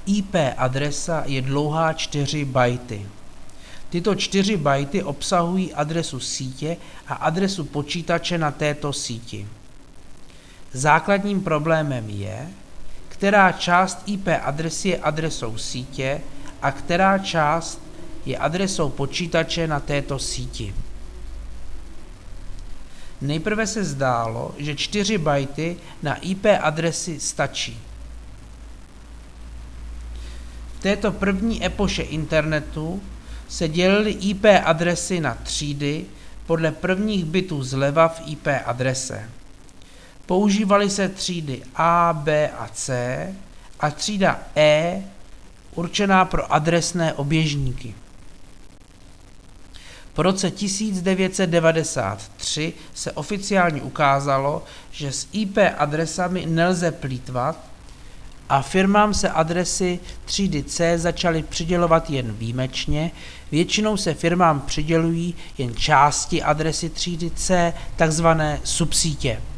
IP adresa je dlouhá 4 bajty. Tyto 4 bajty obsahují adresu sítě a adresu počítače na této síti. Základním problémem je, která část IP adresy je adresou sítě a která část je adresou počítače na této síti. Nejprve se zdálo, že 4 bajty na IP adresy stačí. V této první epoše internetu se dělily IP adresy na třídy podle prvních bitů zleva v IP adrese. Používaly se třídy A, B a C a třída E určená pro adresné oběžníky. Po roce 1993 se oficiálně ukázalo, že s IP adresami nelze plýtvat a firmám se adresy třídy C začaly přidělovat jen výjimečně, většinou se firmám přidělují jen části adresy třídy C, takzvané subsítě.